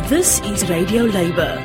This is Radio Labour.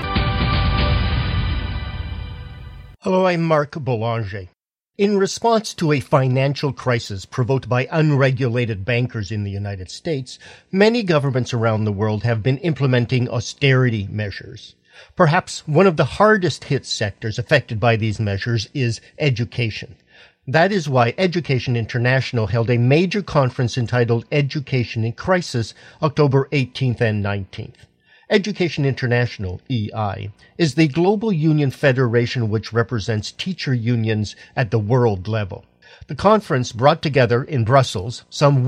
Hello, I'm Marc Boulanger. In response to a financial crisis provoked by unregulated bankers in the United States, many governments around the world have been implementing austerity measures. Perhaps one of the hardest hit sectors affected by these measures is education. That is why Education International held a major conference entitled Education in Crisis, October 18th and 19th. Education International, EI, is the global union federation which represents teacher unions at the world level. The conference brought together in Brussels some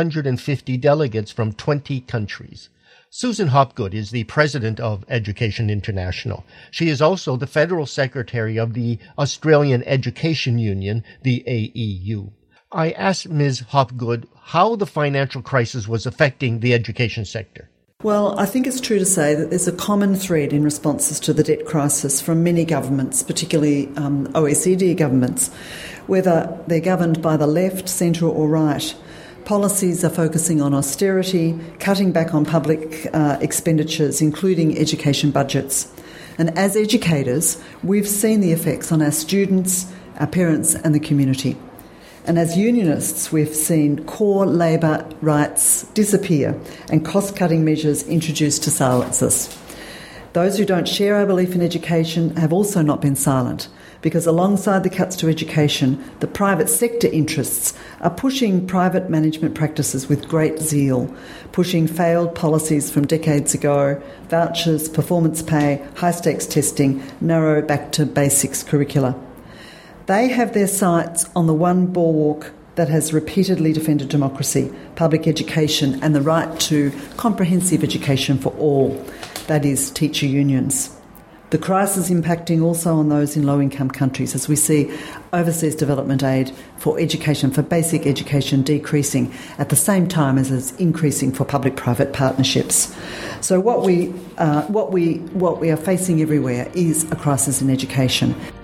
150 delegates from 20 countries. Susan Hopgood is the president of Education International. She is also the federal secretary of the Australian Education Union, the AEU. I asked Ms. Hopgood how the financial crisis was affecting the education sector. Well, I think it's true to say that there's a common thread in responses to the debt crisis from many governments, particularly OECD governments, whether they're governed by the left, centre or right. Policies are focusing on austerity, cutting back on public expenditures, including education budgets. And as educators, we've seen the effects on our students, our parents and the community. And as unionists, we've seen core labour rights disappear and cost-cutting measures introduced to silence us. Those who don't share our belief in education have also not been silent, because alongside the cuts to education, the private sector interests are pushing private management practices with great zeal, pushing failed policies from decades ago, vouchers, performance pay, high-stakes testing, narrow back-to-basics curricula. They have their sights on the one bulwark that has repeatedly defended democracy, public education and the right to comprehensive education for all, that is, teacher unions. The crisis impacting also on those in low-income countries as we see overseas development aid for education, for basic education, decreasing at the same time as it's increasing for public-private partnerships. So what we are facing everywhere is a crisis in education.